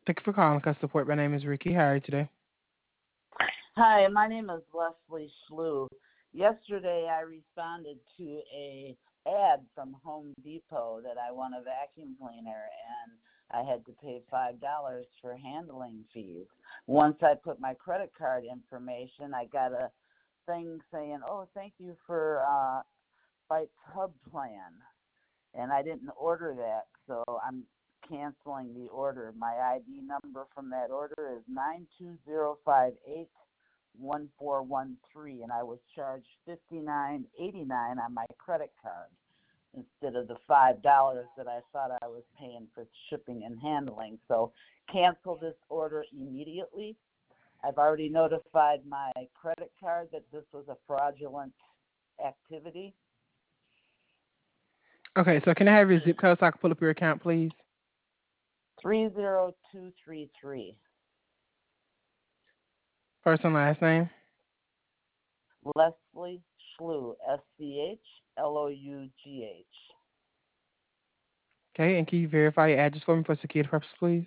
Thank you for calling customer support. My name is Ricky. How are you today? Hi, my name is Leslie Schlew. Yesterday, I responded to a ad from Home Depot that I want a vacuum cleaner, and I had to pay $5 for handling fees. Once I put my credit card information, I got a thing saying, "Oh, thank you for Bytes Hub plan," and I didn't order that, so I'm canceling the order. My ID number from that order is 920581413, and I was charged $59.89 on my credit card instead of the $5 that I thought I was paying for shipping and handling. So cancel this order immediately. I've already notified my credit card that this was a fraudulent activity. Okay, so can I have your zip code so I can pull up your account, please? 30233. First and last name. Leslie Schlew, Schlough. Okay, and can you verify your address for me for security purposes, please?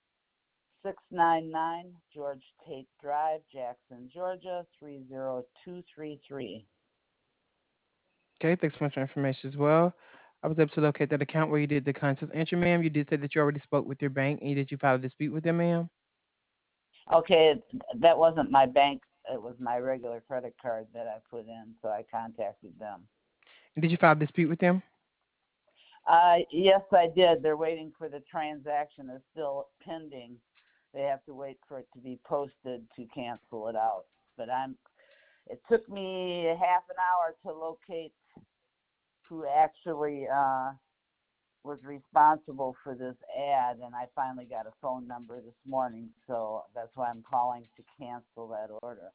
699 George Tate Drive, Jackson, Georgia, 30233. Okay, thanks so much for information as well. I was able to locate that account where you did the contest entry, ma'am. You did say that you already spoke with your bank and did you file a dispute with them, ma'am? Okay, that wasn't my bank. It was my regular credit card that I put in, so I contacted them. And did you file a dispute with them? Yes, I did. They're waiting for the transaction. It's still pending. They have to wait for it to be posted to cancel it out. But it took me half an hour to locate who actually was responsible for this ad, and I finally got a phone number this morning, so that's why I'm calling to cancel that order.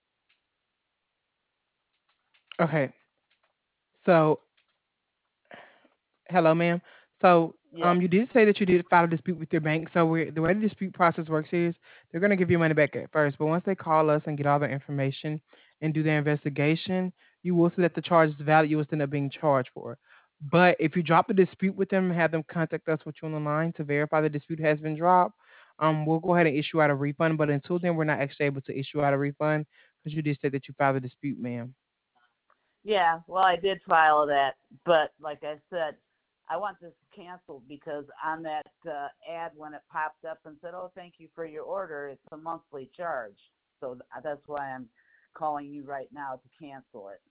Okay, so hello, ma'am. So, Yes. you did say that you did file a dispute with your bank. So, the way the dispute process works is they're going to give you money back at first, but once they call us and get all the information and do their investigation, you will see that the charge's value was end up being charged for. But if you drop the dispute with them, have them contact us with you on the line to verify the dispute has been dropped. We'll go ahead and issue out a refund. But until then, we're not actually able to issue out a refund because you did say that you filed a dispute, ma'am. Yeah, well, I did file that, but like I said, I want this canceled because on that ad when it popped up and said, "Oh, thank you for your order," it's a monthly charge. So that's why I'm calling you right now to cancel it.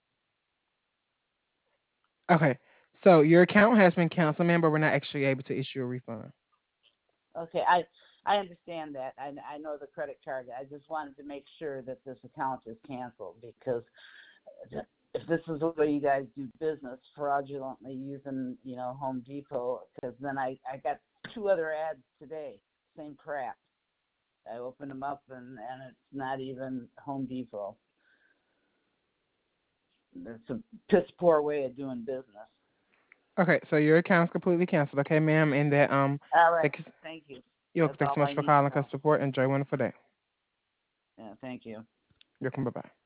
Okay. So your account has been canceled, ma'am, but we're not actually able to issue a refund. Okay, I understand that. I know the credit card. I just wanted to make sure that this account is canceled because if this is the way you guys do business, fraudulently using, Home Depot, because then I got two other ads today, same crap. I opened them up and it's not even Home Depot. It's a piss poor way of doing business. Okay, so your account's completely canceled, okay, ma'am, and that All right, thank you, thank you. That's thanks all so much I for need to calling know. customer support. Enjoy a wonderful day. Yeah, thank you. You're welcome. Bye bye.